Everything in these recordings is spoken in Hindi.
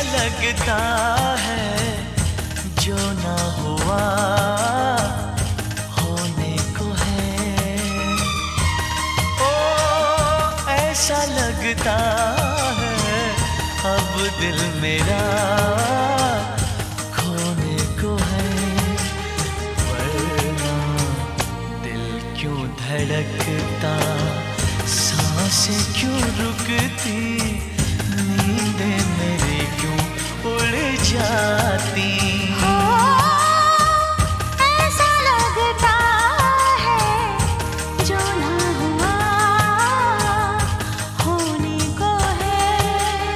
लगता है जो ना हुआ होने को है। ओ ऐसा लगता है अब दिल मेरा खोने को है। वरना दिल क्यों धड़कता, सांसें क्यों रुकती, नींदें मेरी क्यों उड़ जाती। ऐसा लगता है जो ना हुआ होने को है।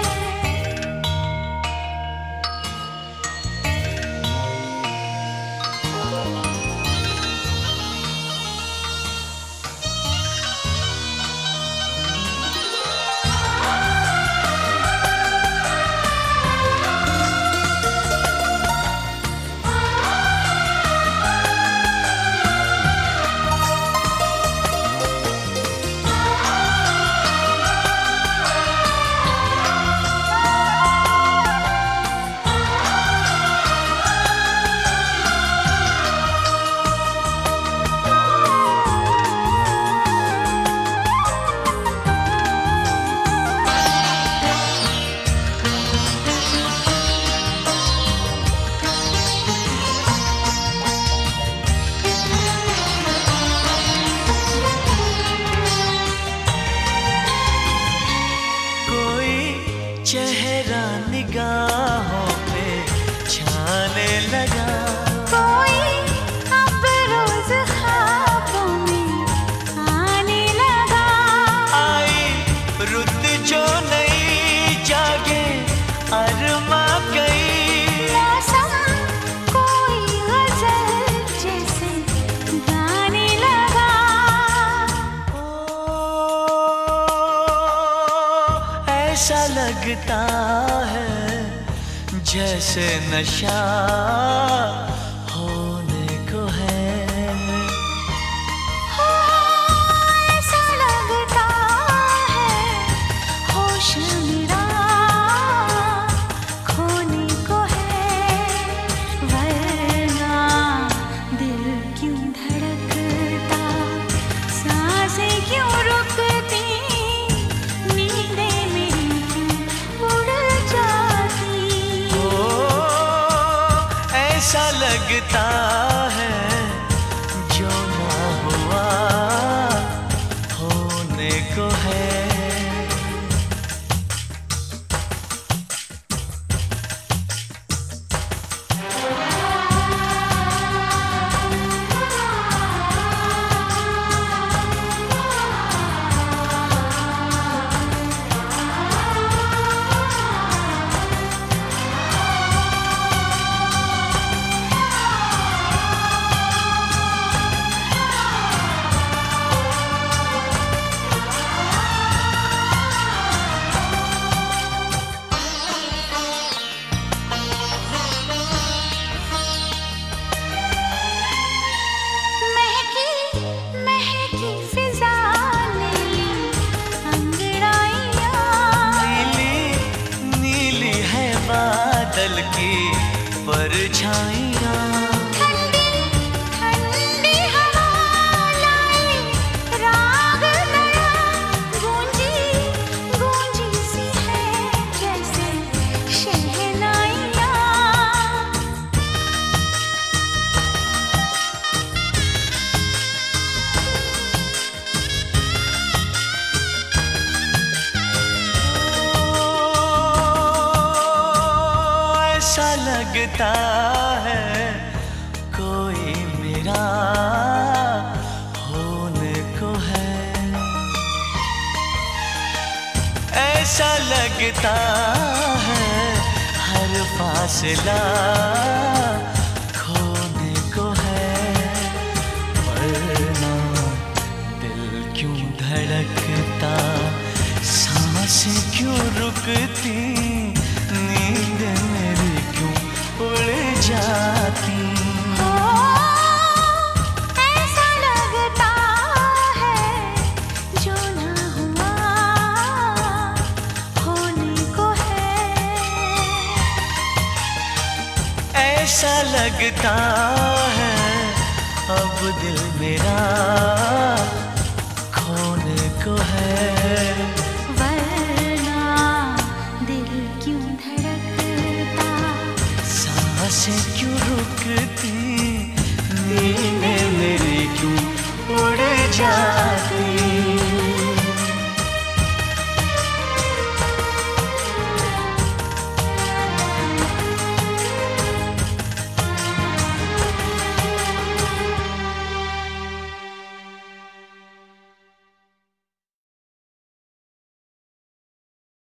चेहरा निगाहों पे छाने लगा, कोई अब रोज ख्वाबों में आने लगा। आई रुत जो नई जागे अरमा गई। मौसम कोई गजल जैसे गाने लगा। ऐसा लगता है जैसे नशा होने को है। ऐसा लगता है होश मेरा खोने को है। वरना दिल क्यों धड़कता, सांसें क्यों रुकती, नींदें मेरी क्यों उड़ जाती। ऐसा लगता है जो ना हुआ होने को है। बादल की परछाइयाँ, ठंडी ठंडी हवा लाई राग नया, गूंजी गूंजी सी है जैसे शहनाइयाँ। ऐसा लगता है कोई मेरा होने को है। ऐसा लगता है हर फासला खोने को है। वरना दिल क्यों धड़कता, सांसें क्यों रुकती, नींद मेरी क्यों उड़ जाती। ऐसा लगता है जो ना हुआ होने को है। लगता है अब दिल मेरा